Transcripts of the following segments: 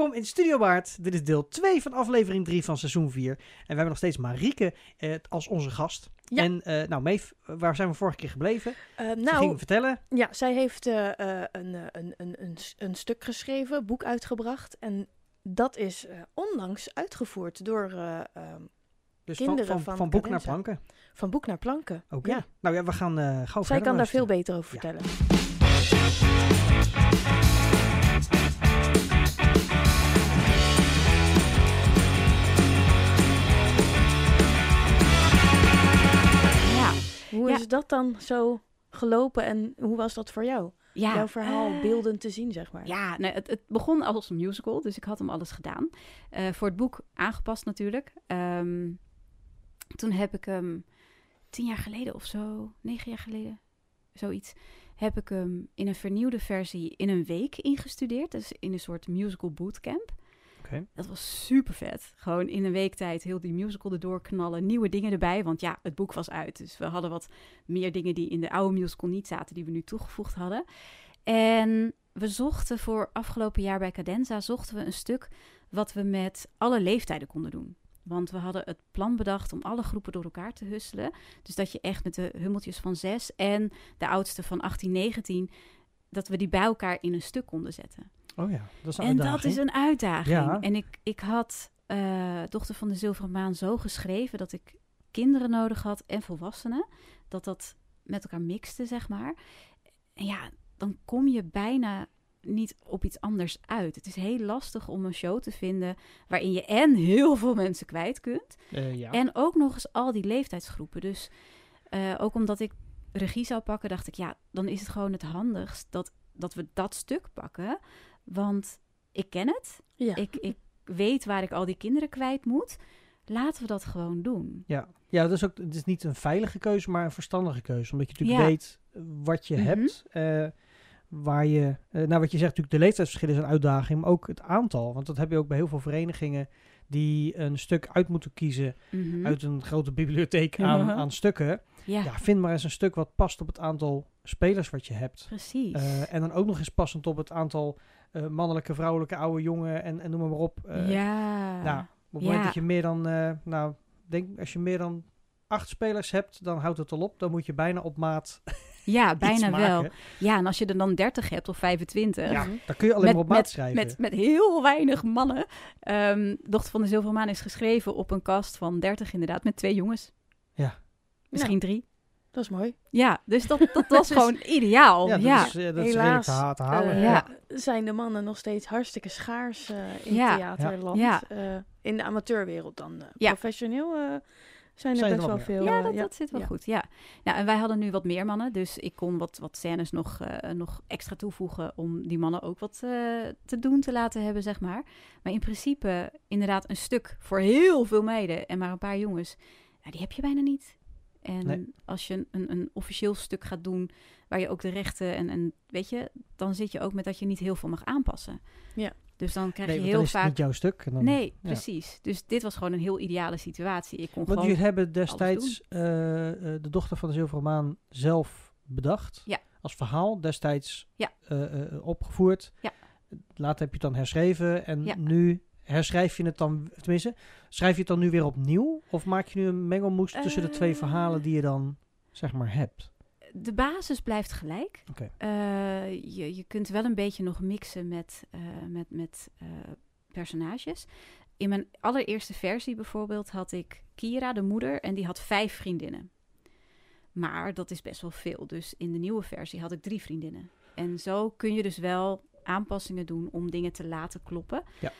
Welkom in Studio Baard. Dit is deel 2 van aflevering 3 van seizoen 4. En we hebben nog steeds Marieke als onze gast. Ja. En Meef, waar zijn we vorige keer gebleven? Ze ging vertellen. Ja, zij heeft een stuk geschreven, boek uitgebracht. En dat is onlangs uitgevoerd door Dus kinderen van boek naar planken. Van boek naar planken. Oké. Ja. Nou ja, we gaan gauw verder. Zij kan daar veel beter over vertellen. Hoe is dat dan zo gelopen en hoe was dat voor jou? Ja, jouw verhaal beeldend te zien, zeg maar. Ja, nee, het begon als een musical, dus ik had hem alles gedaan. Voor het boek aangepast natuurlijk. Toen heb ik hem 10 jaar geleden of zo, 9 jaar geleden, zoiets, heb ik hem in een vernieuwde versie in een week ingestudeerd. Dus in een soort musical bootcamp. Okay. Dat was super vet. Gewoon in een week tijd heel die musical erdoor knallen. Nieuwe dingen erbij, want ja, het boek was uit. Dus we hadden wat meer dingen die in de oude musical niet zaten, die we nu toegevoegd hadden. En we zochten voor afgelopen jaar bij Cadenza, zochten we een stuk wat we met alle leeftijden konden doen. Want we hadden het plan bedacht om alle groepen door elkaar te husselen. Dus dat je echt met de hummeltjes van 6 en de oudste van 18, 19... dat we die bij elkaar in een stuk konden zetten. Oh ja, dat is een uitdaging. uitdaging. Dat is een uitdaging. Ja. En ik had Dochter van de Zilveren Maan zo geschreven dat ik kinderen nodig had en volwassenen. Dat met elkaar mixte, zeg maar. En ja, dan kom je bijna niet op iets anders uit. Het is heel lastig om een show te vinden waarin je en heel veel mensen kwijt kunt. Ja. En ook nog eens al die leeftijdsgroepen. Dus ook omdat ik regie zou pakken, dacht ik, ja, dan is het gewoon het handigst dat we dat stuk pakken. Want ik ken het. Ja. Ik weet waar ik al die kinderen kwijt moet. Laten we dat gewoon doen. Ja, het is niet een veilige keuze, maar een verstandige keuze. Omdat je natuurlijk weet wat je hebt. Waar je, wat je zegt, natuurlijk de leeftijdsverschil is een uitdaging, maar ook het aantal. Want dat heb je ook bij heel veel verenigingen die een stuk uit moeten kiezen uit een grote bibliotheek aan stukken. Ja, vind maar eens een stuk wat past op het aantal spelers wat je hebt. Precies. En dan ook nog eens passend op het aantal mannelijke, vrouwelijke, oude, jongen en noem maar op. Nou, op het moment dat je meer dan, als je meer dan 8 spelers hebt, dan houdt het al op. Dan moet je bijna op maat ja, bijna wel. maken. Ja, en als je er dan 30 hebt of 25. Ja, dan kun je alleen maar op maat schrijven. Met heel weinig mannen. Dochter van de Zilveren Maan is geschreven op een cast van 30 inderdaad, met 2 jongens. Ja. Misschien 3. Dat is mooi. Ja, dus dat was gewoon ideaal. Ja, dat is redelijk te halen. Zijn de mannen nog steeds hartstikke schaars in theaterland. Ja. In de amateurwereld dan. Professioneel zijn er best wel veel. Ja, dat zit wel goed. Ja. Nou, en wij hadden nu wat meer mannen, dus ik kon wat scènes nog extra toevoegen om die mannen ook wat te doen te laten hebben, zeg maar. Maar in principe inderdaad een stuk voor heel veel meiden en maar een paar jongens, die heb je bijna niet. En als je een officieel stuk gaat doen waar je ook de rechten en weet je, dan zit je ook met dat je niet heel veel mag aanpassen. Ja. Dus dan krijg je heel vaak... niet jouw stuk. En dan, nee, precies. Dus dit was gewoon een heel ideale situatie. Ik kon Want jullie hebben destijds de Dochter van de Zilveren Maan zelf bedacht. Ja. Als verhaal destijds opgevoerd. Ja. Later heb je het dan herschreven. En nu herschrijf je het dan... Tenminste, schrijf je het dan nu weer opnieuw? Of maak je nu een mengelmoes tussen de 2 verhalen die je dan, zeg maar, hebt? De basis blijft gelijk. Okay. Je kunt wel een beetje nog mixen met personages. In mijn allereerste versie bijvoorbeeld had ik Kira, de moeder, en die had 5 vriendinnen. Maar dat is best wel veel. Dus in de nieuwe versie had ik 3 vriendinnen. En zo kun je dus wel aanpassingen doen om dingen te laten kloppen. Ja.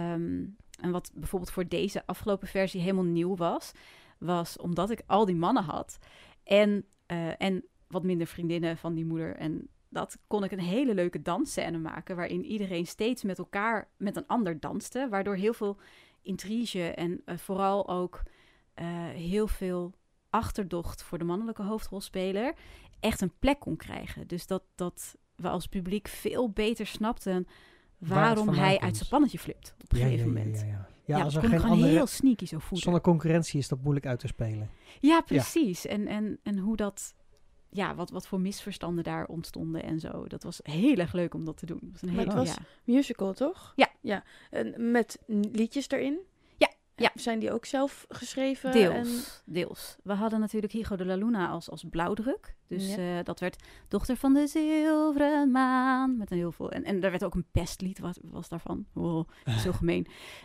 En wat bijvoorbeeld voor deze afgelopen versie helemaal nieuw was omdat ik al die mannen had en wat minder vriendinnen van die moeder. En dat kon ik een hele leuke dansscène maken, waarin iedereen steeds met elkaar met een ander danste, waardoor heel veel intrige en vooral ook heel veel achterdocht voor de mannelijke hoofdrolspeler echt een plek kon krijgen. Dus dat we als publiek veel beter snapten waarom hij uit zijn pannetje flipt op een gegeven moment. Ja, als er kon geen gewoon andere, heel sneaky zo voelen. Zonder concurrentie is dat moeilijk uit te spelen. Ja, precies. Ja. En hoe dat wat voor misverstanden daar ontstonden en zo. Dat was heel erg leuk om dat te doen. Het was Maar het was musical, toch? Ja. En met liedjes erin? Ja. Zijn die ook zelf geschreven? Deels. We hadden natuurlijk Higo de la Luna als blauwdruk. Dus dat werd Dochter van de Zilveren Maan. Met een heel veel... En daar werd ook een pestlied, was daarvan. Oh, zo gemeen.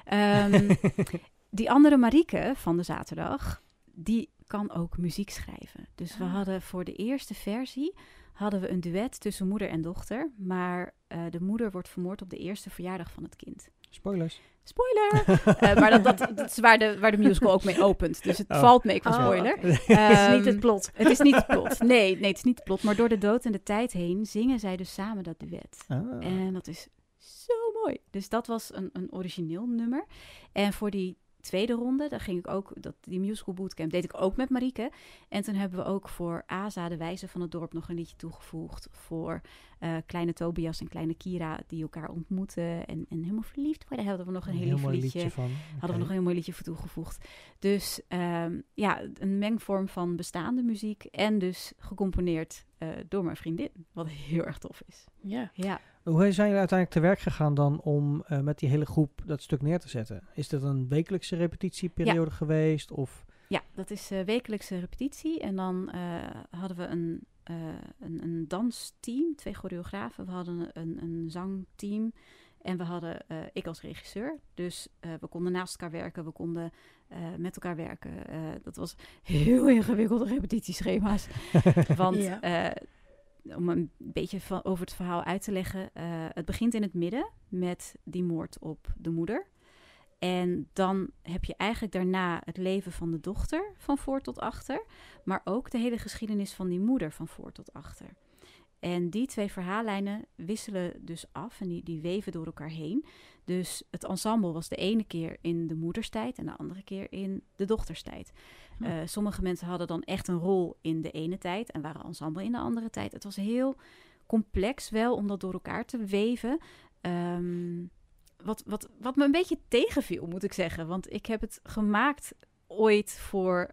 Die andere Marieke van de zaterdag, die kan ook muziek schrijven. Dus we hadden voor de eerste versie een duet tussen moeder en dochter. Maar de moeder wordt vermoord op de eerste verjaardag van het kind. Spoilers. Spoiler! Maar dat is waar de musical ook mee opent. Dus het valt mee qua spoiler. Het is niet het plot. Het is niet het plot. Nee, het is niet het plot. Maar door de dood en de tijd heen zingen zij dus samen dat duet. En dat is zo mooi. Dus dat was een origineel nummer. En voor die tweede ronde, daar ging ik ook, die musical bootcamp deed ik ook met Marieke. En toen hebben we ook voor Aza, de wijze van het dorp, nog een liedje toegevoegd. Voor kleine Tobias en kleine Kira, die elkaar ontmoeten en helemaal verliefd worden. Hadden we nog een heel mooi liedje van. Hadden we nog een heel mooi liedje voor toegevoegd. Dus een mengvorm van bestaande muziek en dus gecomponeerd door mijn vriendin. Wat heel erg tof is. Ja. Hoe zijn jullie uiteindelijk te werk gegaan dan om met die hele groep dat stuk neer te zetten? Is dat een wekelijkse repetitieperiode geweest? Of? Ja, dat is wekelijkse repetitie. En dan hadden we een dansteam, 2 choreografen. We hadden een zangteam. En we hadden ik als regisseur. Dus we konden naast elkaar werken. We konden met elkaar werken. Dat was heel ingewikkelde repetitieschema's. Want om een beetje over het verhaal uit te leggen. Het begint in het midden met die moord op de moeder. En dan heb je eigenlijk daarna het leven van de dochter van voor tot achter. Maar ook de hele geschiedenis van die moeder van voor tot achter. En die 2 verhaallijnen wisselen dus af en die weven door elkaar heen. Dus het ensemble was de ene keer in de moederstijd en de andere keer in de dochterstijd. Sommige mensen hadden dan echt een rol in de ene tijd en waren ensemble in de andere tijd. Het was heel complex wel om dat door elkaar te weven. Wat me een beetje tegenviel, moet ik zeggen. Want ik heb het gemaakt ooit voor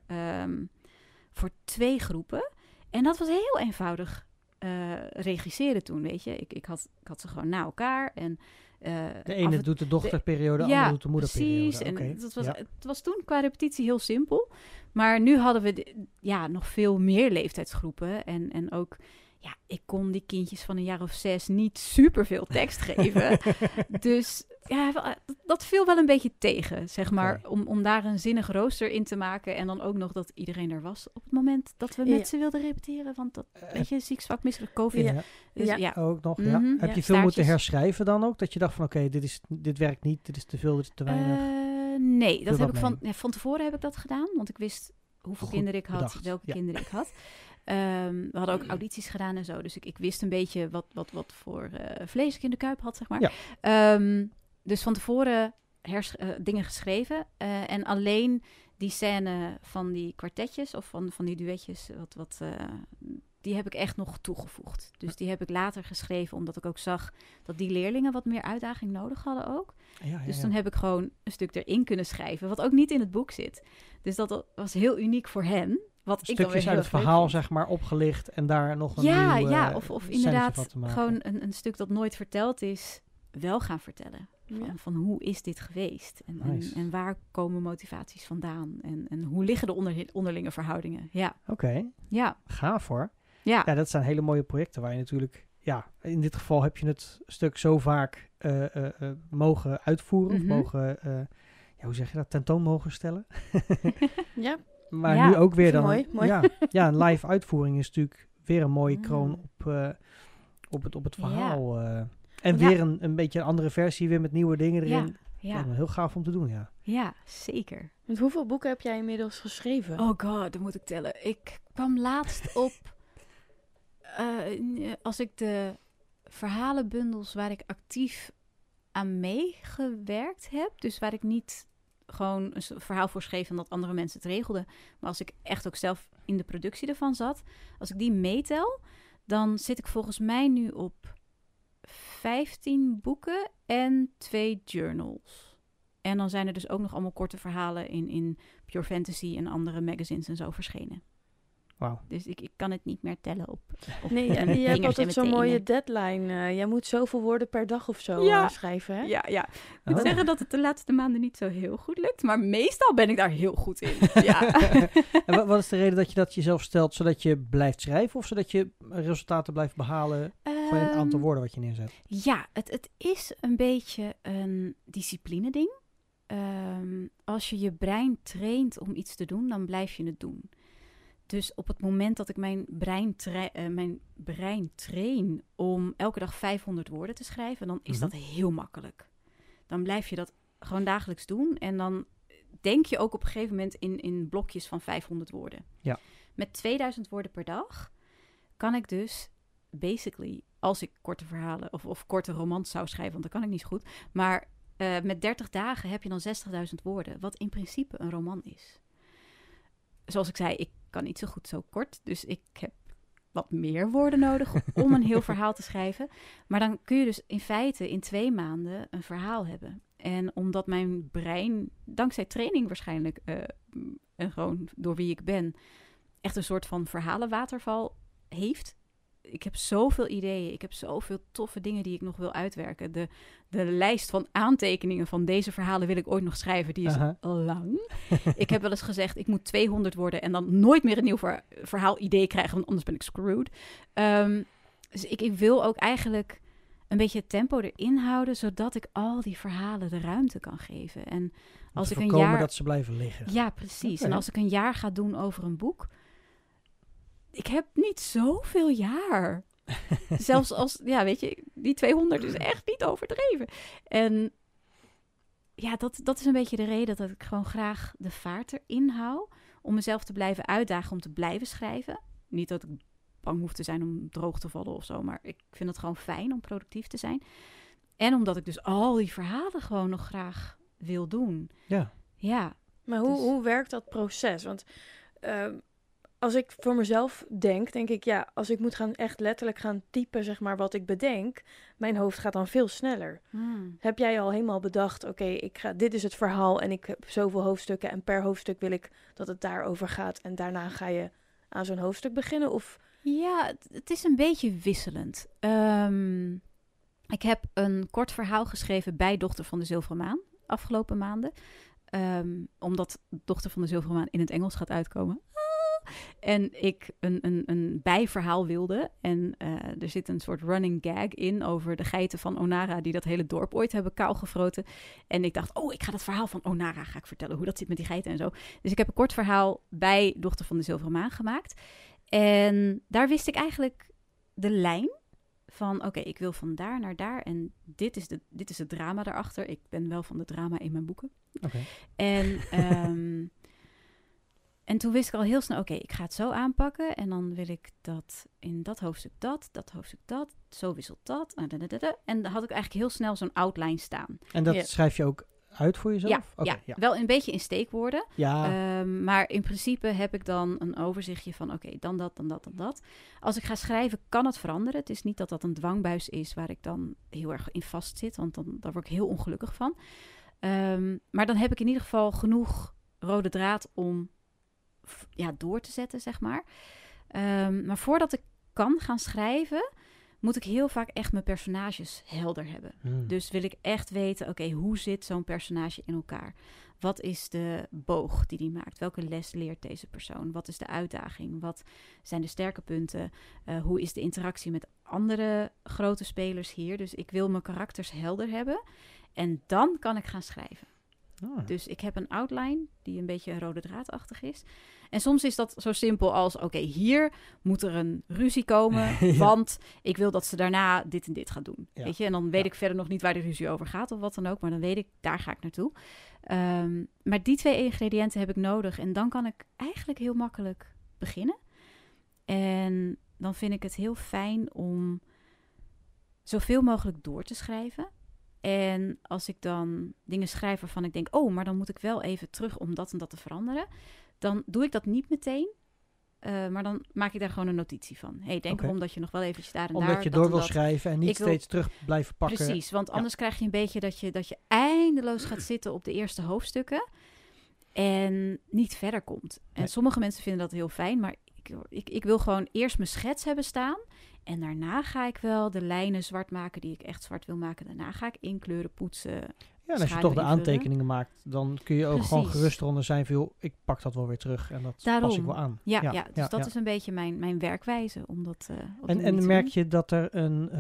2 groepen. En dat was heel eenvoudig regisseren toen, weet je. Ik had ze gewoon na elkaar. En, de ene doet de dochterperiode, de andere doet de moederperiode. Precies. En het was toen qua repetitie heel simpel. Maar nu hadden we nog veel meer leeftijdsgroepen. En ook... Ja, ik kon die kindjes van een jaar of 6 niet superveel tekst geven. Dus dat viel wel een beetje tegen, zeg maar. Om daar een zinnig rooster in te maken. En dan ook nog dat iedereen er was op het moment dat we met ze wilden repeteren. Want dat, weet je, ziek, zwak, misselijk, COVID. Ja. Dus, Ook nog, Heb je veel moeten herschrijven dan ook? Dat je dacht van, oké, dit werkt niet, dit is te veel, dit is te weinig? Nee, dat heb ik van tevoren heb ik dat gedaan. Want ik wist hoeveel kinderen ik had, welke kinderen ik had. We hadden ook audities gedaan en zo. Dus ik wist een beetje wat voor vlees ik in de kuip had, zeg maar. Ja. Dus van tevoren dingen geschreven. En alleen die scène van die kwartetjes of van die duetjes... die heb ik echt nog toegevoegd. Dus die heb ik later geschreven, omdat ik ook zag... dat die leerlingen wat meer uitdaging nodig hadden ook. Dus dan heb ik gewoon een stuk erin kunnen schrijven... wat ook niet in het boek zit. Dus dat was heel uniek voor hen... Stukjes uit het verhaal, zeg maar, opgelicht en daar nog een nieuw of inderdaad gewoon een stuk dat nooit verteld is, wel gaan vertellen. Van hoe is dit geweest? En waar komen motivaties vandaan? En hoe liggen de onderlinge verhoudingen? Ja. Oké. Ja. Gaaf hoor. Ja, dat zijn hele mooie projecten waar je natuurlijk... Ja, in dit geval heb je het stuk zo vaak mogen uitvoeren. Of mogen, hoe zeg je dat, tentoon mogen stellen. Ja. Maar nu ook weer dan... Mooi. Ja, een live uitvoering is natuurlijk weer een mooie kroon op het verhaal. En weer een beetje een andere versie, weer met nieuwe dingen erin. Ja. Heel gaaf om te doen, ja. Ja, zeker. Met hoeveel boeken heb jij inmiddels geschreven? Oh god, dat moet ik tellen. Ik kwam laatst op... als ik de verhalenbundels waar ik actief aan meegewerkt heb... dus waar ik niet... gewoon een verhaal voor schreef en dat andere mensen het regelden. Maar als ik echt ook zelf in de productie ervan zat... als ik die meetel, dan zit ik volgens mij nu op 15 boeken en 2 journals. En dan zijn er dus ook nog allemaal korte verhalen in Pure Fantasy en andere magazines en zo verschenen. Wauw. Dus ik kan het niet meer tellen op Nee, mijn je hebt vingers en altijd zo'n mijn mooie tenen. deadline. Jij moet zoveel woorden per dag of zo Ja. schrijven, hè? Ja. Ik moet Oh. zeggen dat het de laatste maanden niet zo heel goed lukt. Maar meestal ben ik daar heel goed in. Ja. En wat is de reden dat je dat jezelf stelt? Zodat je blijft schrijven of zodat je resultaten blijft behalen van het aantal woorden wat je neerzet? Ja, het is een beetje een discipline ding. Als je je brein traint om iets te doen, dan blijf je het doen. Dus op het moment dat ik mijn brein train om elke dag 500 woorden te schrijven, dan is dat heel makkelijk. Dan blijf je dat gewoon dagelijks doen en dan denk je ook op een gegeven moment in blokjes van 500 woorden. Ja. Met 2000 woorden per dag kan ik dus basically, als ik korte verhalen of korte romans zou schrijven, want dat kan ik niet zo goed, maar met 30 dagen heb je dan 60.000 woorden, wat in principe een roman is. Zoals ik zei, ik kan niet zo goed zo kort, dus ik heb wat meer woorden nodig om een heel verhaal te schrijven. Maar dan kun je dus in feite in 2 maanden een verhaal hebben. En omdat mijn brein, dankzij training waarschijnlijk, en gewoon door wie ik ben, echt een soort van verhalenwaterval heeft. Ik heb zoveel ideeën, ik heb zoveel toffe dingen die ik nog wil uitwerken. De lijst van aantekeningen van deze verhalen wil ik ooit nog schrijven, die is lang. Ik heb wel eens gezegd, ik moet 200 worden en dan nooit meer een nieuw verhaal-idee krijgen, want anders ben ik screwed. Dus ik wil ook eigenlijk een beetje het tempo erin houden, zodat ik al die verhalen de ruimte kan geven. En als ik een jaar dat ze blijven liggen. Ja, precies. Okay. En als ik een jaar ga doen over een boek, ik heb niet zoveel jaar. Zelfs als, ja, weet je, die 200 is echt niet overdreven. En ja, dat is een beetje de reden dat ik gewoon graag de vaart erin hou, om mezelf te blijven uitdagen om te blijven schrijven. Niet dat ik bang hoef te zijn om droog te vallen of zo, maar ik vind het gewoon fijn om productief te zijn. En omdat ik dus al die verhalen gewoon nog graag wil doen. Ja. Maar hoe werkt dat proces? Want als ik voor mezelf denk ik, ja, als ik moet gaan echt letterlijk gaan typen, zeg maar, wat ik bedenk, mijn hoofd gaat dan veel sneller. Heb jij al helemaal bedacht, oké, dit is het verhaal en ik heb zoveel hoofdstukken en per hoofdstuk wil ik dat het daarover gaat en daarna ga je aan zo'n hoofdstuk beginnen? Of... Ja, het is een beetje wisselend. Ik heb een kort verhaal geschreven bij Dochter van de Zilveren Maan afgelopen maanden. Omdat Dochter van de Zilveren Maan in het Engels gaat uitkomen. En ik een bijverhaal wilde. En er zit een soort running gag in over de geiten van Onara die dat hele dorp ooit hebben kaalgefroten. En ik dacht, ik ga dat verhaal van Onara ga ik vertellen, hoe dat zit met die geiten en zo. Dus ik heb een kort verhaal bij Dochter van de Zilveren Maan gemaakt. En daar wist ik eigenlijk de lijn van, ik wil van daar naar daar. En dit is het drama daarachter. Ik ben wel van de drama in mijn boeken. Okay. En toen wist ik al heel snel, ik ga het zo aanpakken. En dan wil ik dat in dat hoofdstuk dat hoofdstuk dat. Zo wisselt dat. En dan had ik eigenlijk heel snel zo'n outline staan. En dat schrijf je ook uit voor jezelf? Ja, wel een beetje in steekwoorden. Ja. Maar in principe heb ik dan een overzichtje van dan dat, dan dat, dan dat. Als ik ga schrijven, kan het veranderen. Het is niet dat dat een dwangbuis is waar ik dan heel erg in vast zit. Want daar word ik heel ongelukkig van. Maar dan heb ik in ieder geval genoeg rode draad om door te zetten, zeg maar. Maar voordat ik kan gaan schrijven, moet ik heel vaak echt mijn personages helder hebben. Dus wil ik echt weten, hoe zit zo'n personage in elkaar? Wat is de boog die maakt? Welke les leert deze persoon? Wat is de uitdaging? Wat zijn de sterke punten? Hoe is de interactie met andere grote spelers hier? Dus ik wil mijn karakters helder hebben. En dan kan ik gaan schrijven. Dus ik heb een outline die een beetje rode draadachtig is. En soms is dat zo simpel als, hier moet er een ruzie komen, want ik wil dat ze daarna dit en dit gaan doen. Ja. Weet je? En dan weet ik verder nog niet waar de ruzie over gaat of wat dan ook, maar dan weet ik, daar ga ik naartoe. Maar die 2 ingrediënten heb ik nodig en dan kan ik eigenlijk heel makkelijk beginnen. En dan vind ik het heel fijn om zoveel mogelijk door te schrijven. En als ik dan dingen schrijf waarvan ik denk, maar dan moet ik wel even terug om dat en dat te veranderen. Dan doe ik dat niet meteen. Maar dan maak ik daar gewoon een notitie van. Denk erom dat je nog wel eventjes daar en daar... Omdat je door wil schrijven en niet steeds terug blijven pakken. Precies, want anders krijg je een beetje dat je eindeloos gaat zitten op de eerste hoofdstukken. En niet verder komt. En sommige mensen vinden dat heel fijn, maar ik wil gewoon eerst mijn schets hebben staan. En daarna ga ik wel de lijnen zwart maken die ik echt zwart wil maken. Daarna ga ik inkleuren, poetsen. Ja, en als je toch de aantekeningen maakt, dan kun je ook gewoon gerust eronder zijn van, joh, ik pak dat wel weer terug en dat pas ik wel aan. Dus dat is een beetje mijn werkwijze. Om dat, en merk je dat er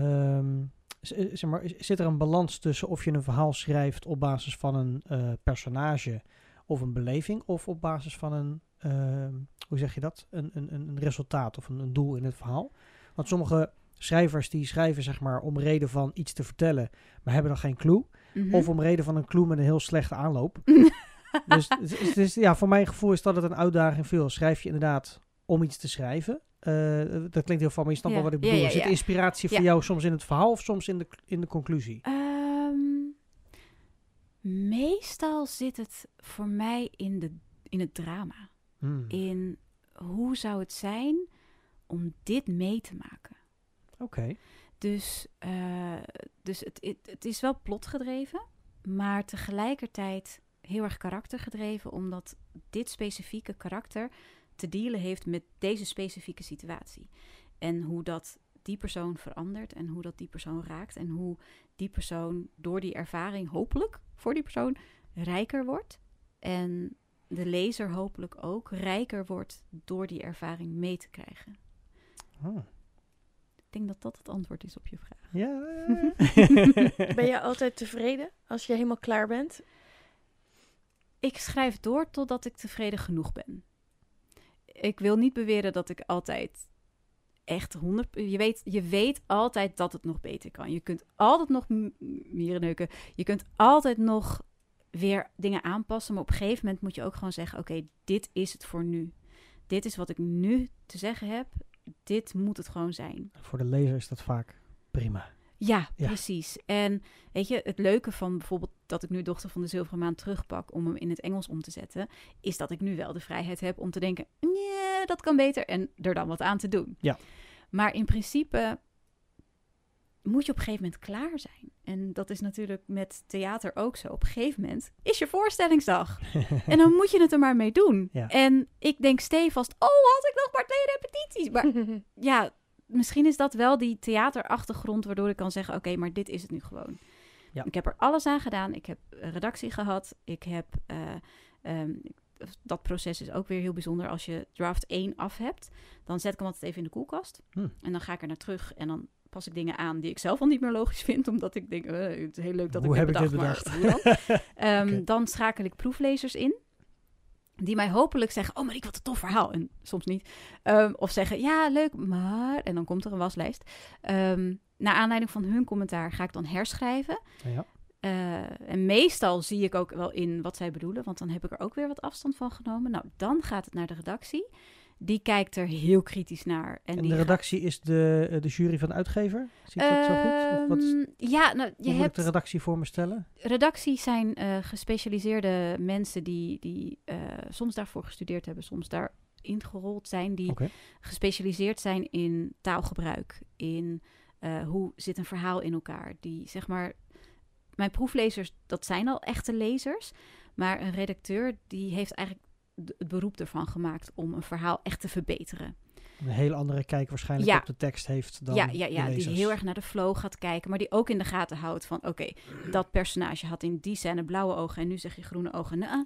zit er een balans tussen of je een verhaal schrijft op basis van een personage of een beleving, of op basis van hoe zeg je dat? Een resultaat of een doel in het verhaal? Want sommige schrijvers die schrijven zeg maar om reden van iets te vertellen, maar hebben dan geen clue. Mm-hmm. Of om reden van een clue met een heel slechte aanloop. Dus voor mijn gevoel is dat het een uitdaging veel. Schrijf je inderdaad om iets te schrijven. Dat klinkt heel van, maar je snapt wel wat ik bedoel. Zit inspiratie voor jou soms in het verhaal of soms in de conclusie? Meestal zit het voor mij in het drama. In hoe zou het zijn om dit mee te maken. Oké. Dus het is wel plotgedreven, maar tegelijkertijd heel erg karaktergedreven, omdat dit specifieke karakter te dealen heeft met deze specifieke situatie. En hoe dat die persoon verandert en hoe dat die persoon raakt en hoe die persoon door die ervaring hopelijk voor die persoon rijker wordt. En de lezer hopelijk ook rijker wordt door die ervaring mee te krijgen. Oh. Ik denk dat dat het antwoord is op je vraag. Ja. Ben je altijd tevreden als je helemaal klaar bent? Ik schrijf door totdat ik tevreden genoeg ben. Ik wil niet beweren dat ik altijd echt 100... Je weet altijd dat het nog beter kan. Je kunt altijd nog mieren neuken. Je kunt altijd nog weer dingen aanpassen. Maar op een gegeven moment moet je ook gewoon zeggen, oké, dit is het voor nu. Dit is wat ik nu te zeggen heb. Dit moet het gewoon zijn. Voor de lezer is dat vaak prima. Ja, precies. En weet je, het leuke van bijvoorbeeld dat ik nu Dochter van de Zilveren Maan terugpak om hem in het Engels om te zetten, is dat ik nu wel de vrijheid heb om te denken, nee, dat kan beter en er dan wat aan te doen. Ja. Maar in principe moet je op een gegeven moment klaar zijn. En dat is natuurlijk met theater ook zo. Op een gegeven moment is je voorstellingsdag. En dan moet je het er maar mee doen. Ja. En ik denk stevast, had ik nog maar 2 repetities. Maar ja, misschien is dat wel die theaterachtergrond waardoor ik kan zeggen, oké, maar dit is het nu gewoon. Ja. Ik heb er alles aan gedaan. Ik heb redactie gehad. Ik heb... dat proces is ook weer heel bijzonder. Als je draft 1 af hebt, dan zet ik hem altijd even in de koelkast. En dan ga ik er naar terug en dan pas ik dingen aan die ik zelf al niet meer logisch vind, omdat ik denk, het is heel leuk dat ik dit bedacht. Okay. Dan schakel ik proeflezers in, die mij hopelijk zeggen, Marieke, wat een tof verhaal. En soms niet. Of zeggen, ja, leuk, maar... En dan komt er een waslijst. Naar aanleiding van hun commentaar ga ik dan herschrijven. Ja. En meestal zie ik ook wel in wat zij bedoelen, want dan heb ik er ook weer wat afstand van genomen. Nou, dan gaat het naar de redactie. Die kijkt er heel kritisch naar. En de redactie is de jury van de uitgever? Zie ik dat zo goed? Of wat hoe moet ik de redactie voor me stellen? Redacties zijn gespecialiseerde mensen die soms daarvoor gestudeerd hebben, soms daar ingerold zijn, die gespecialiseerd zijn in taalgebruik, in hoe zit een verhaal in elkaar. Die, zeg maar, mijn proeflezers, dat zijn al echte lezers, maar een redacteur die heeft eigenlijk het beroep ervan gemaakt om een verhaal echt te verbeteren. Een hele andere kijk waarschijnlijk op de tekst heeft dan de lezers. Die heel erg naar de flow gaat kijken, maar die ook in de gaten houdt van, oké, dat personage had in die scène blauwe ogen en nu zeg je groene ogen.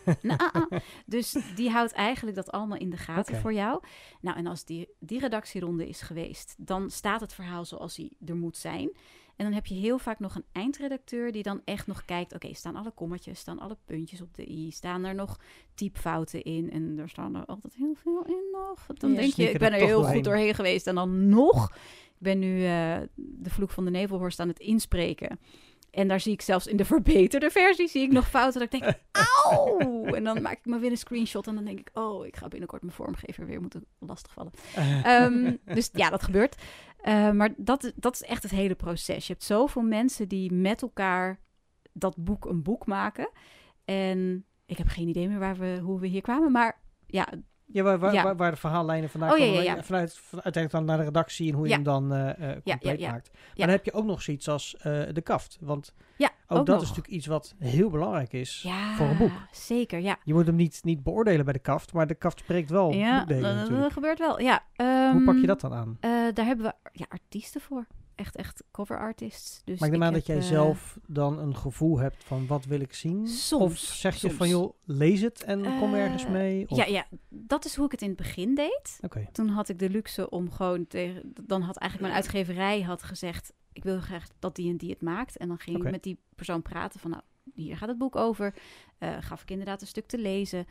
Dus die houdt eigenlijk dat allemaal in de gaten voor jou. Nou, en als die redactieronde is geweest, dan staat het verhaal zoals hij er moet zijn. En dan heb je heel vaak nog een eindredacteur die dan echt nog kijkt, oké, staan alle kommetjes, staan alle puntjes op de i, staan er nog typfouten in en er staan er altijd heel veel in nog. Dan denk je, ik ben er heel goed doorheen geweest en dan nog. Ik ben nu de Vloek van de Nevelhorst aan het inspreken. En daar zie ik zelfs in de verbeterde versie zie ik nog fouten dat ik denk, auw! En dan maak ik maar weer een screenshot en dan denk ik, ik ga binnenkort mijn vormgever weer moeten lastigvallen. Dus ja, dat gebeurt. Maar dat is echt het hele proces. Je hebt zoveel mensen die met elkaar dat boek een boek maken. En ik heb geen idee meer hoe we hier kwamen. Maar ja, Ja, waar de verhaallijnen vandaan komen. Vanuit uiteindelijk dan naar de redactie en hoe je hem dan compleet maakt. Maar dan heb je ook nog zoiets als de kaft. Want ook dat is natuurlijk iets wat heel belangrijk is voor een boek. Zeker, ja. Je moet hem niet beoordelen bij de kaft, maar de kaft spreekt wel boekdelen natuurlijk. Dat gebeurt wel, ja. Hoe pak je dat dan aan? Daar hebben we artiesten voor. Echt cover artists. Dus maar ik neem aan dat jij zelf dan een gevoel hebt van wat wil ik zien? Soms. Of zeg je van joh, lees het en kom ergens mee? Of? Ja, dat is hoe ik het in het begin deed. Okay. Toen had ik de luxe om gewoon dan had eigenlijk mijn uitgeverij gezegd, ik wil graag dat die en die het maakt. En dan ging ik met die persoon praten van, nou, hier gaat het boek over. Gaf ik inderdaad een stuk te lezen.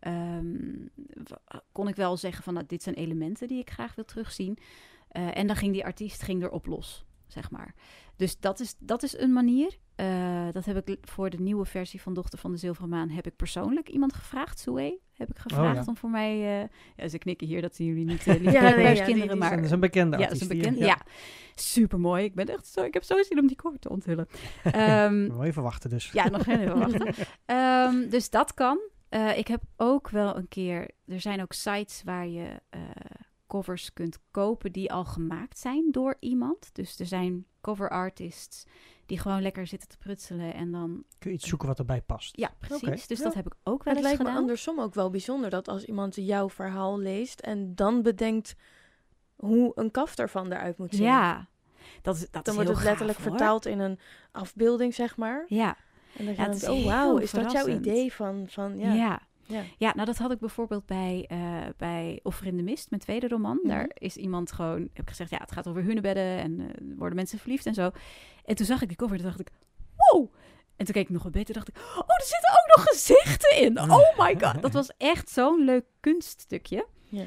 Kon ik wel zeggen van, nou, dit zijn elementen die ik graag wil terugzien. En dan ging die artiest erop los, zeg maar. Dus dat is een manier. Dat heb ik voor de nieuwe versie van Dochter van de Zilveren Maan heb ik persoonlijk iemand gevraagd. Sue heb ik gevraagd om voor mij... ze knikken hier, dat zien jullie niet. Kinderen, maar... Dat is een bekende artiest. Ja, dat is een bekende. Ja, supermooi. Ik heb zo zin om die cover te onthullen. Nog even wachten dus. Ja, nog even wachten. Dus dat kan. Ik heb ook wel een keer... Er zijn ook sites waar je... covers kunt kopen die al gemaakt zijn door iemand. Dus er zijn cover artists die gewoon lekker zitten te prutselen en dan... Kun je iets zoeken wat erbij past. Ja, precies. Dus dat heb ik ook wel eens gedaan. Het lijkt me andersom ook wel bijzonder dat als iemand jouw verhaal leest en dan bedenkt hoe een kaft ervan eruit moet zien. Ja, dat dan wordt het letterlijk vertaald in een afbeelding, zeg maar. Ja. En dan denk je, oh wauw, is dat jouw idee van Ja, nou dat had ik bijvoorbeeld bij Offer in de Mist, mijn tweede roman. Mm-hmm. Daar is iemand gewoon, heb ik gezegd, het gaat over hunebedden en worden mensen verliefd en zo. En toen zag ik die cover en dacht ik, wow! En toen keek ik nog wat beter dacht ik, oh, er zitten ook nog gezichten in! Oh my god! Dat was echt zo'n leuk kunststukje.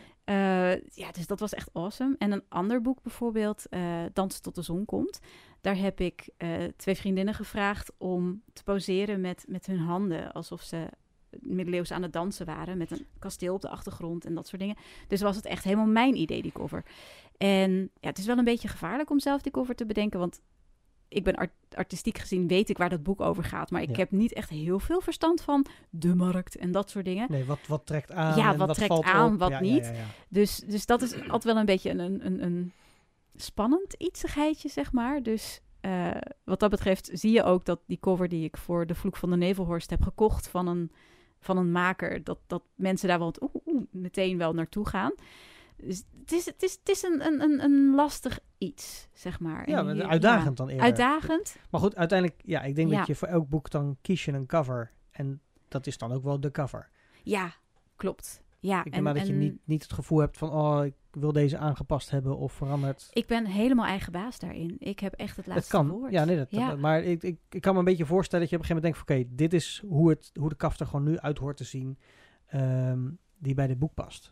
Dus dat was echt awesome. En een ander boek bijvoorbeeld, Dansen tot de zon komt. Daar heb ik 2 vriendinnen gevraagd om te poseren met hun handen, alsof ze middeleeuws aan het dansen waren, met een kasteel op de achtergrond en dat soort dingen. Dus was het echt helemaal mijn idee, die cover. En het is wel een beetje gevaarlijk om zelf die cover te bedenken, want ik ben artistiek gezien, weet ik waar dat boek over gaat, maar ik heb niet echt heel veel verstand van de markt en dat soort dingen. Nee, wat trekt aan? Ja, wat trekt valt aan, op? wat niet. Ja. Dus dat is altijd wel een beetje een spannend ietsigheidje, zeg maar. Dus wat dat betreft zie je ook dat die cover die ik voor De Vloek van de Nevelhorst heb gekocht van een maker, dat mensen daar wel meteen wel naartoe gaan. Dus het is een lastig iets, zeg maar. Ja, en uitdagend dan eerder. Uitdagend. Maar goed, uiteindelijk, ik denk dat je voor elk boek dan kies je een cover. En dat is dan ook wel de cover. Ja, klopt. Ja, ik denk maar dat je niet het gevoel hebt van, ik wil deze aangepast hebben of veranderd. Ik ben helemaal eigen baas daarin. Ik heb echt het laatste woord. Ja, nee, maar ik kan me een beetje voorstellen dat je op een gegeven moment denkt van, oké, dit is hoe de kaft er gewoon nu uit hoort te zien, die bij dit boek past.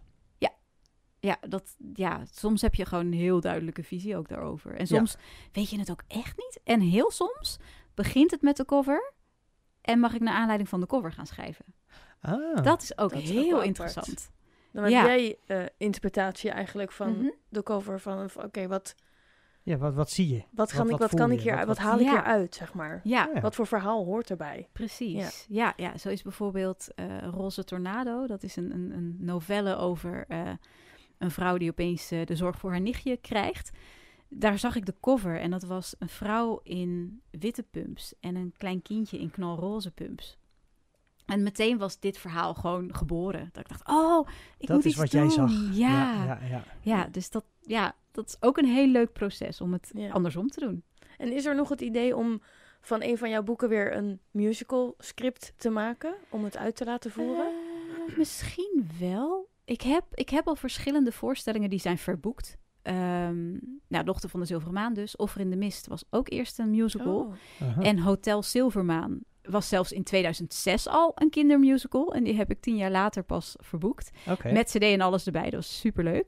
Soms heb je gewoon een heel duidelijke visie ook daarover. En soms weet je het ook echt niet. En heel soms begint het met de cover en mag ik naar aanleiding van de cover gaan schrijven. Dat is ook heel interessant. Dan heb jij interpretatie eigenlijk van de cover van oké, wat... Ja, wat zie je? Wat haal ik hieruit, zeg maar? Ja. Wat voor verhaal hoort erbij? Precies. Ja, zo is bijvoorbeeld Roze Tornado. Dat is een novelle over een vrouw die opeens de zorg voor haar nichtje krijgt. Daar zag ik de cover en dat was een vrouw in witte pumps en een klein kindje in knalroze pumps. En meteen was dit verhaal gewoon geboren. Dat ik dacht, ik moet iets doen. Dat is wat jij zag. Ja, dus dat is ook een heel leuk proces om het andersom te doen. En is er nog het idee om van een van jouw boeken weer een musical script te maken? Om het uit te laten voeren? Misschien wel. Ik heb al verschillende voorstellingen die zijn verboekt. Dochter van de Zilveren Maan dus. Offer in de Mist was ook eerst een musical. En Hotel Silvermaan was zelfs in 2006 al een kindermusical. En die heb ik 10 jaar later pas verboekt. Okay. Met cd en alles erbij. Dat was superleuk.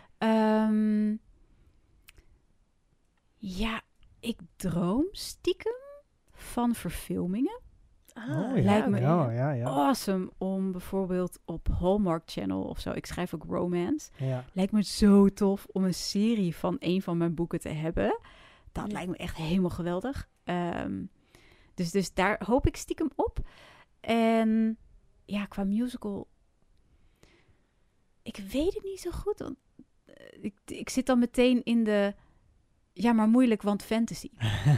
Ik droom stiekem van verfilmingen. Lijkt me awesome om bijvoorbeeld op Hallmark Channel of zo. Ik schrijf ook romance. Ja. Lijkt me zo tof om een serie van een van mijn boeken te hebben. Dat lijkt me echt helemaal geweldig. Dus daar hoop ik stiekem op. En qua musical... Ik weet het niet zo goed. Want ik zit dan meteen in de... Ja, maar moeilijk, want fantasy.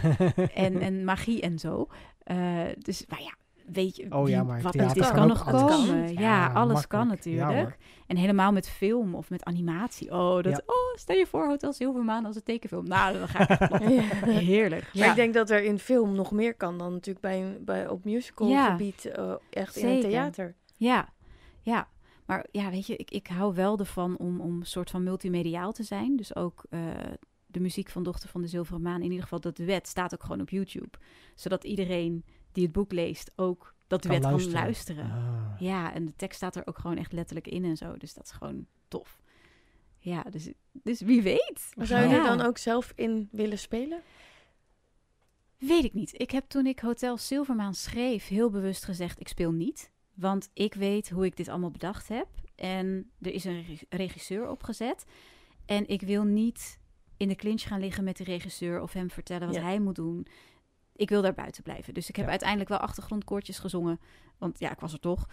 en magie en zo. Dus, maar ja, weet je, maar wat theater niet is, kan kan ook nog alles. komen. Ja, alles makkelijk. kan natuurlijk. Ja, hoor. En helemaal met film of met animatie. Stel je voor Hotel Silvermaan als een tekenfilm. Nou, dan ga ik heerlijk. Maar ik denk dat er in film nog meer kan dan natuurlijk bij op musicalgebied echt Zeker. in een theater. Ja. Maar ja, weet je, ik hou wel ervan om een soort van multimediaal te zijn. Dus ook de muziek van Dochter van de Zilveren Maan, in ieder geval dat duet, staat ook gewoon op YouTube. Zodat iedereen die het boek leest ook dat duet kan luisteren. Ah. Ja, en de tekst staat er ook gewoon echt letterlijk in en zo. Dus dat is gewoon tof. Ja, dus wie weet. Maar zou je er dan ook zelf in willen spelen? Weet ik niet. Ik heb toen ik Hotel Silvermaan schreef heel bewust gezegd, ik speel niet. Want ik weet hoe ik dit allemaal bedacht heb. En er is een regisseur opgezet. En ik wil niet in de clinch gaan liggen met de regisseur of hem vertellen wat hij moet doen. Ik wil daar buiten blijven. Dus ik heb uiteindelijk wel achtergrondkoortjes gezongen. Want ja, ik was er toch.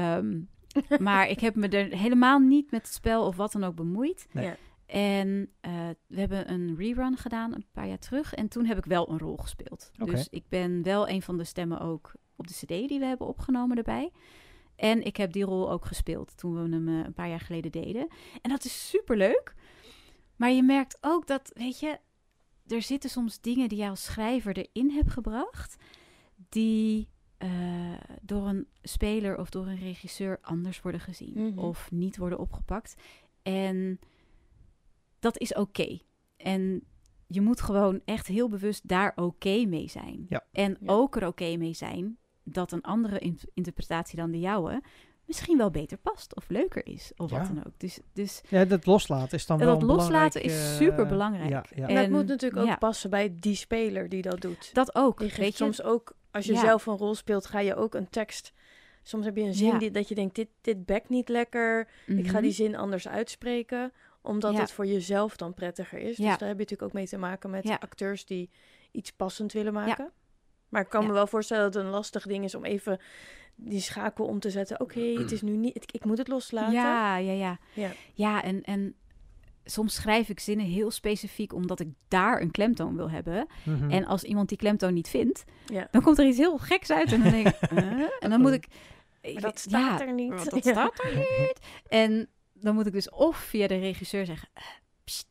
Maar ik heb me er helemaal niet met het spel of wat dan ook bemoeid. Nee. Ja. En we hebben een rerun gedaan een paar jaar terug. En toen heb ik wel een rol gespeeld. Okay. Dus ik ben wel een van de stemmen ook op de cd die we hebben opgenomen erbij. En ik heb die rol ook gespeeld toen we hem een paar jaar geleden deden. En dat is superleuk. Maar je merkt ook dat, weet je, er zitten soms dingen die jij als schrijver erin hebt gebracht, die door een speler of door een regisseur anders worden gezien of niet worden opgepakt. En dat is oké. En je moet gewoon echt heel bewust daar oké mee zijn. Ja. En ook er oké mee zijn dat een andere interpretatie dan de jouwe misschien wel beter past of leuker is of wat dan ook. Dus ja, dat loslaten is dan wel dat loslaten is super belangrijk. Ja. En dat moet natuurlijk ook passen bij die speler die dat doet. Dat ook. Die geeft soms ook, als je zelf een rol speelt, ga je ook een tekst. Soms heb je een zin dat je denkt, dit bekt niet lekker. Ik ga die zin anders uitspreken, omdat het voor jezelf dan prettiger is. Dus daar heb je natuurlijk ook mee te maken met acteurs die iets passend willen maken. Ja. Maar ik kan me wel voorstellen dat het een lastig ding is om even die schakel om te zetten. Oké, het is nu niet... Ik moet het loslaten. Ja, en soms schrijf ik zinnen heel specifiek omdat ik daar een klemtoon wil hebben. Mm-hmm. En als iemand die klemtoon niet vindt, dan komt er iets heel geks uit. En dan denk ik... en dan moet ik... Maar dat staat er niet. Dat staat er niet. En dan moet ik dus of via de regisseur zeggen... Pst,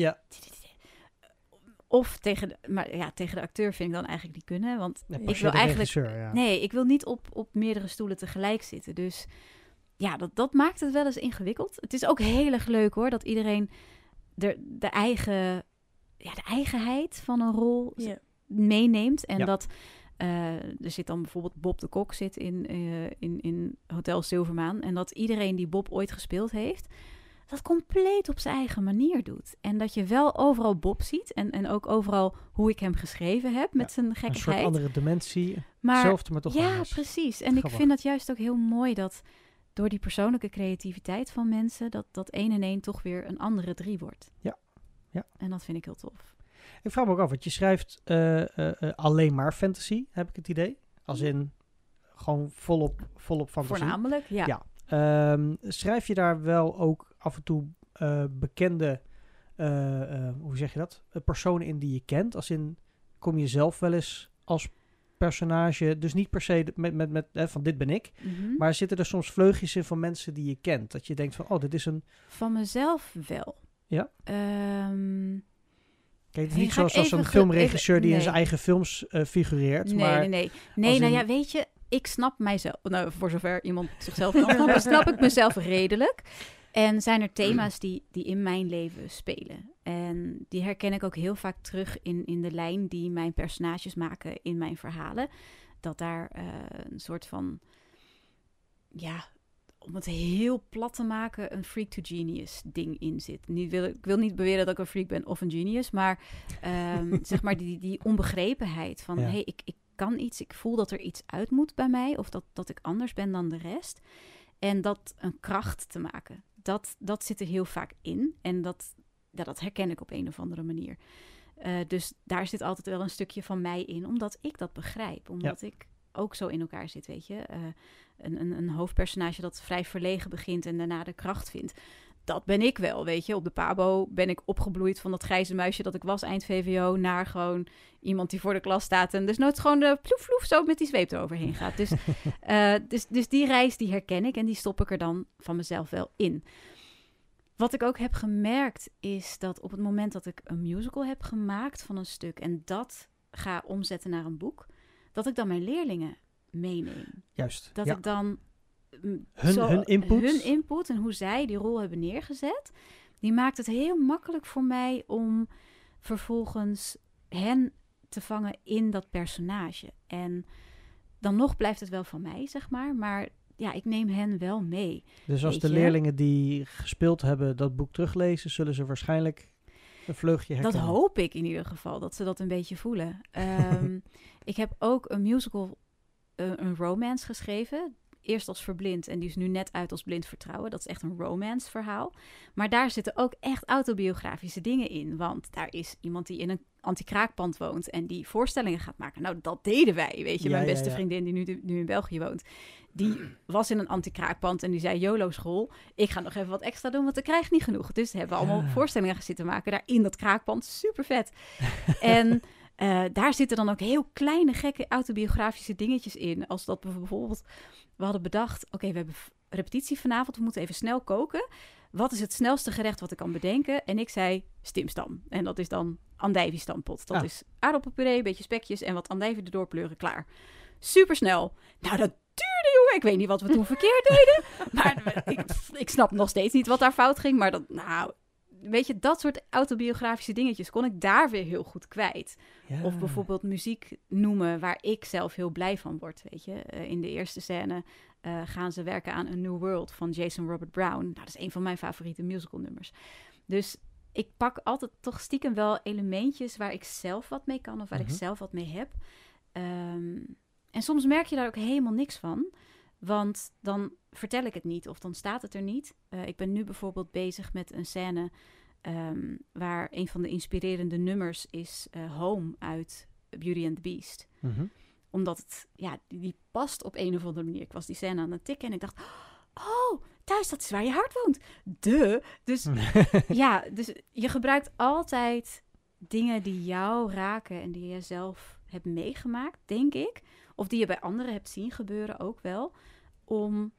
of tegen de acteur vind ik dan eigenlijk niet kunnen. Want ik wil eigenlijk... Nee, ik wil niet op meerdere stoelen tegelijk zitten. Dus ja, dat maakt het wel eens ingewikkeld. Het is ook heel erg leuk hoor, dat iedereen de eigenheid van een rol meeneemt. En dat er zit dan bijvoorbeeld Bob de Kok zit in Hotel Silvermaan. En dat iedereen die Bob ooit gespeeld heeft, dat compleet op zijn eigen manier doet. En dat je wel overal Bob ziet. En ook overal hoe ik hem geschreven heb met zijn gekkigheid. Een soort andere dimensie. Hetzelfde, maar toch anders. Ja, precies. En ik vind dat juist ook heel mooi dat door die persoonlijke creativiteit van mensen, dat 1 en 1 toch weer een andere 3 wordt. Ja. En dat vind ik heel tof. Ik vraag me ook af, want je schrijft alleen maar fantasy, heb ik het idee. Als in gewoon volop fantasie. Voornamelijk, ja. Schrijf je daar wel ook af en toe bekende, hoe zeg je dat? Personen in die je kent? Als in, kom je zelf wel eens als personage, dus niet per se met van dit ben ik, maar zitten er soms vleugjes in van mensen die je kent? Dat je denkt van, dit is een... Van mezelf wel. Ja? Kijk, het is niet zoals een filmregisseur die in zijn eigen films figureert. Nee. Nou ja, weet je, ik snap mijzelf. Nou, voor zover iemand zichzelf kan snappen, snap ik mezelf redelijk. En zijn er thema's die in mijn leven spelen. En die herken ik ook heel vaak terug in de lijn die mijn personages maken in mijn verhalen. Dat daar een soort van, om het heel plat te maken, een freak to genius ding in zit. Ik wil niet beweren dat ik een freak ben of een genius, maar zeg maar die onbegrepenheid van, ik kan iets, ik voel dat er iets uit moet bij mij, of dat ik anders ben dan de rest. En dat een kracht te maken. Dat zit er heel vaak in. En dat herken ik op een of andere manier. Dus daar zit altijd wel een stukje van mij in, omdat ik dat begrijp. Omdat ik ook zo in elkaar zit, weet je. een hoofdpersonage dat vrij verlegen begint en daarna de kracht vindt. Dat ben ik wel, weet je. Op de PABO ben ik opgebloeid van dat grijze muisje dat ik was eind VWO... naar gewoon iemand die voor de klas staat... en dus nooit gewoon de ploef ploef zo met die zweep eroverheen gaat. Dus die reis die herken ik en die stop ik er dan van mezelf wel in. Wat ik ook heb gemerkt is dat op het moment dat ik een musical heb gemaakt van een stuk... en dat ga omzetten naar een boek... dat ik dan mijn leerlingen meeneem. Juist, Dat ja. ik dan... Hun input. Hun input en hoe zij die rol hebben neergezet... die maakt het heel makkelijk voor mij om vervolgens hen te vangen in dat personage. En dan nog blijft het wel van mij, zeg maar. Maar ja, ik neem hen wel mee. Dus als weet de je? leerlingen die gespeeld hebben dat boek teruglezen... zullen ze waarschijnlijk een vleugje herkennen. Dat hoop ik in ieder geval, dat ze dat een beetje voelen. Ik heb ook een musical, een romance geschreven... Eerst als Verblind en die is nu net uit als Blind Vertrouwen. Dat is echt een romance verhaal. Maar daar zitten ook echt autobiografische dingen in. Want daar is iemand die in een anti-kraakpand woont... en die voorstellingen gaat maken. Nou, dat deden wij, weet je. Ja, Mijn beste ja. vriendin die nu in België woont... die was in een anti-kraakpand en die zei... YOLO school, ik ga nog even wat extra doen... want ik krijg niet genoeg. Dus hebben we allemaal voorstellingen gaan zitten maken... daar in dat kraakpand. Super vet. En... daar zitten dan ook heel kleine, gekke autobiografische dingetjes in. Als dat bijvoorbeeld... We hadden bedacht, oké, we hebben repetitie vanavond. We moeten even snel koken. Wat is het snelste gerecht wat ik kan bedenken? En ik zei stimstam. En dat is dan andijvie-stampot. Dat is aardappelpuree, een beetje spekjes... en wat andijvie erdoor pleuren, klaar. Supersnel. Nou, dat duurde, jongen. Ik weet niet wat we toen verkeerd deden. Maar ik snap nog steeds niet wat daar fout ging. Maar dat, nou... Weet je, dat soort autobiografische dingetjes kon ik daar weer heel goed kwijt. Ja. Of bijvoorbeeld muziek noemen waar ik zelf heel blij van word, weet je. In de eerste scène gaan ze werken aan A New World van Jason Robert Brown. Nou, dat is een van mijn favoriete musicalnummers. Dus ik pak altijd toch stiekem wel elementjes waar ik zelf wat mee kan of waar ik zelf wat mee heb. En soms merk je daar ook helemaal niks van. Want dan vertel ik het niet of dan staat het er niet. Ik ben nu bijvoorbeeld bezig met een scène waar een van de inspirerende nummers is Home uit Beauty and the Beast. Omdat het, ja, die past op een of andere manier. Ik was die scène aan het tikken en ik dacht, oh, thuis, dat is waar je hart woont. Dus ja, dus je gebruikt altijd dingen die jou raken en die je zelf hebt meegemaakt, denk ik. Of die je bij anderen hebt zien gebeuren ook wel. Om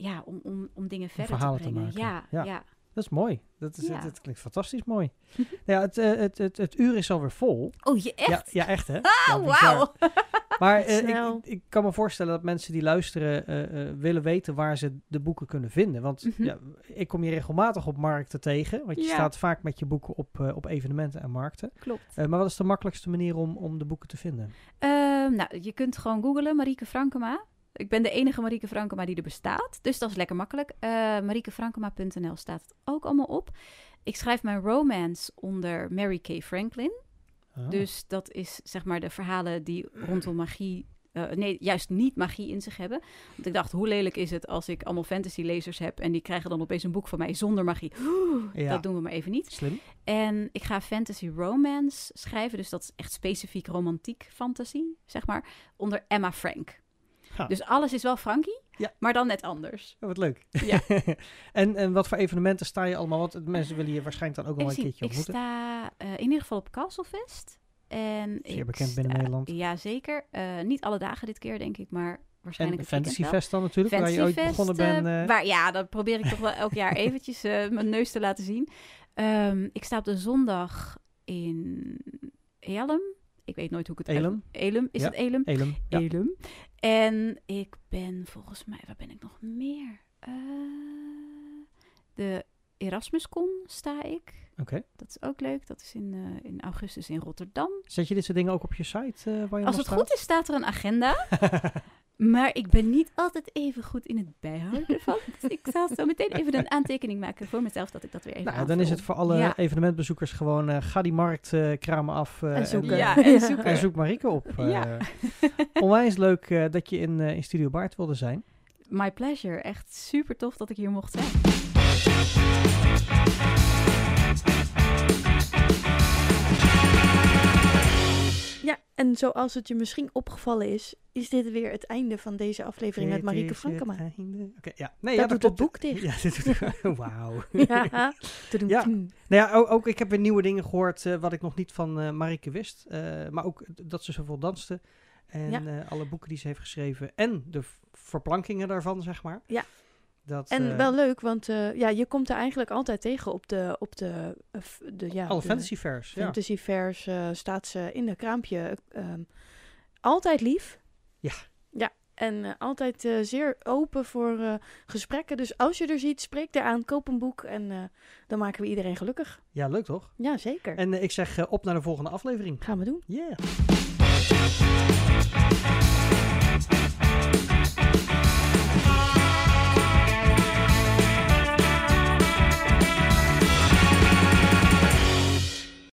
dingen verder te brengen. maken. Ja. Dat is mooi. Dat klinkt fantastisch mooi. Ja, het uur is alweer vol. Oh, je echt? Ja, echt hè? Ah, wauw. Maar ik kan me voorstellen dat mensen die luisteren willen weten waar ze de boeken kunnen vinden. Want ik kom je regelmatig op markten tegen. Want je staat vaak met je boeken op evenementen en markten. Klopt. Maar wat is de makkelijkste manier om de boeken te vinden? Nou, je kunt gewoon googlen Marieke Frankema. Ik ben de enige Marieke Frankema die er bestaat. Dus dat is lekker makkelijk. mariekefrankema.nl staat het ook allemaal op. Ik schrijf mijn romance onder Mary K. Franklin. Oh. Dus dat is zeg maar de verhalen die rondom magie... nee, juist niet magie in zich hebben. Want ik dacht, hoe lelijk is het als ik allemaal fantasy-lezers heb... en die krijgen dan opeens een boek van mij zonder magie. Dat doen we maar even niet. Slim. En ik ga fantasy romance schrijven. Dus dat is echt specifiek romantiek fantasy, zeg maar. Onder Emma Frank. Ha. Dus alles is wel Frankie, maar dan net anders. Oh, wat leuk. Ja. En wat voor evenementen sta je allemaal? Want mensen willen je waarschijnlijk dan ook wel een keertje ontmoeten. Ik sta in ieder geval op Castlefest. En zeer bekend binnen Nederland. Ja, zeker. Niet alle dagen dit keer, denk ik, maar waarschijnlijk en Fantasyfest dan natuurlijk, waar je ooit begonnen bent. Dan probeer ik toch wel elk jaar eventjes mijn neus te laten zien. Ik sta op de zondag in Elem. Ik weet nooit hoe ik het... Elem? Elem, is het Elem? Elem, ja. Elem. En ik ben volgens mij... Waar ben ik nog meer? De Erasmuscon sta ik. Oké. Dat is ook leuk. Dat is in augustus in Rotterdam. Zet je dit soort dingen ook op je site? Waar je Als het goed is, staat er een agenda. Maar ik ben niet altijd even goed in het bijhouden ervan. Dus ik zal zo meteen even een aantekening maken voor mezelf dat ik dat weer even aanvul. Dan is het voor alle evenementbezoekers gewoon... ga die marktkramen af en zoeken. En zoek Marieke op. Ja. Onwijs leuk dat je in Studio Baard wilde zijn. My pleasure. Echt super tof dat ik hier mocht zijn. Ja, en zoals het je misschien opgevallen is dit weer het einde van deze aflevering met Marieke Frankema. Oké, ja. Nee, dat doet het boek dicht. Ja, dit doet wauw. Ja. Ja. Nou ja, ook ik heb weer nieuwe dingen gehoord wat ik nog niet van Marieke wist. Maar ook dat ze zoveel danste. En alle boeken die ze heeft geschreven. En de verplankingen daarvan, zeg maar. Ja. Dat, en wel leuk, want je komt er eigenlijk altijd tegen op de alle fantasyvers. Fantasyvers staat ze in de kraampje. Altijd lief. Ja. Ja, en altijd zeer open voor gesprekken. Dus als je er ziet, spreek eraan, koop een boek en dan maken we iedereen gelukkig. Ja, leuk toch? Ja, zeker. En ik zeg op naar de volgende aflevering. Gaan we doen. Yeah.